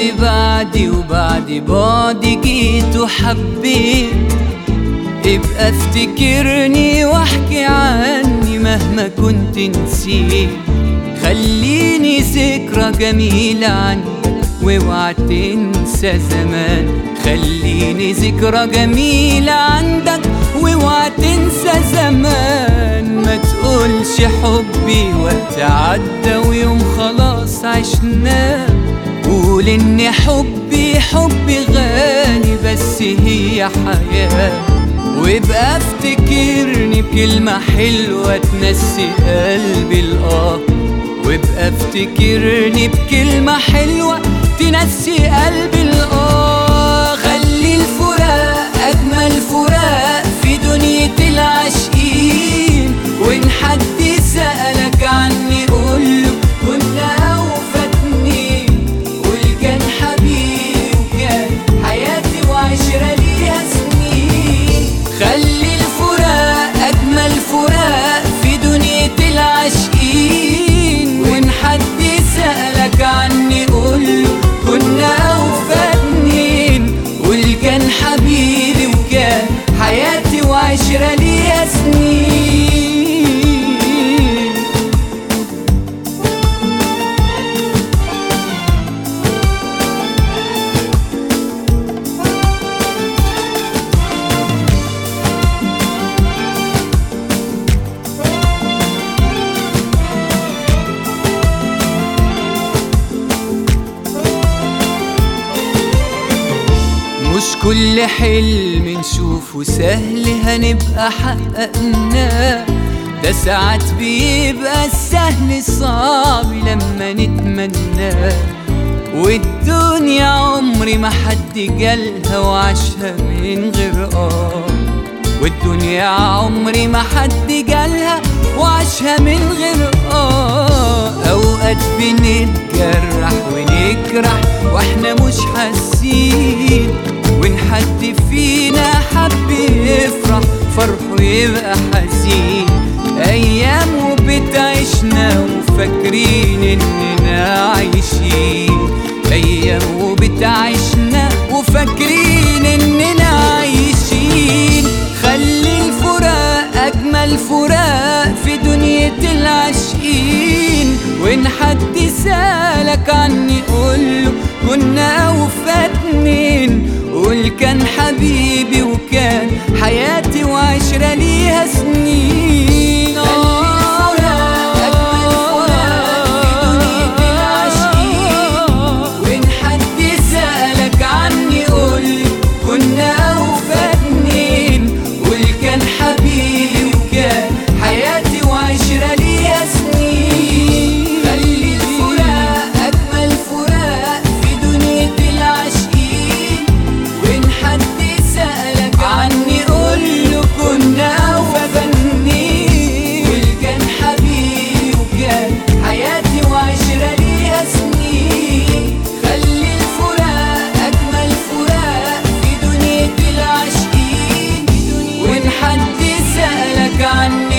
بعدي وبعد بعدي جيت وحبيت، ابقى افتكرني واحكي عني مهما كنت نسيت. خليني ذكرى جميلة عنك واوعى تنسى زمان. خليني ذكرى جميلة عندك واوعى تنسى زمان. ما تقولش حبي وقت عدى ويوم خلاص عشناه. قول ان حبي غالي بس هي حياة. وابقى افتكرني بكلمة حلوة تنسي قلبي الآه. وابقى افتكرني بكلمة حلوة تنسي قلبي الآه. خلي الفراق أجمل فراق في دنيا العاشقين. وإن حد سألك عني قوله كنا أوفى اتنين. قول كان حبيبي وكان حياتي وعشرة ليها سنين. خلي الفراق أجمل فراق في دنيا العاشقين. وإن حد سألك عني قوله كنا أوفى اتنين. قول كان حبيبي وكان حياتي وعشرة ليها سنين. مش كل حلم نشوفه سهل هنبقى حققناه. ده ساعات بيبقى السهل صعب لما نتمناه. والدنيا عمري ما حد جالها وعاشها من غير والدنيا عمري ما حد جالها وعاشها من غير اوقات بنتجرح ونجرح واحنا مش حاسين. وإن حد فينا حب يفرح فرحه يبقى حزين. أيام وبتعيشنا وفاكرين إننا عايشين. أيام وبتعيشنا وفاكرين إننا عايشين. خلي الفراق أجمل فراق في دنيا العاشقين. وإن حد سألك عني قوله كنا أوفى اتنين. قول كان حبيبي وكان حياتي وعشرة ليها سنين. وإن حد سألك عني قوله كنا أوفى اتنين. قول كان حبيبي وكان حياتي وعشرة ليها سنين. خلي الفراق أجمل فراق في دنيا العاشقين. وإن حد سألك عني قوله كنا أوفى اتنين. قول كان حبيبي وكان حياتي وعشرة ليها سنين. خلي الفراق أجمل فراق في دنيا العاشقين. وإن حد سألك عني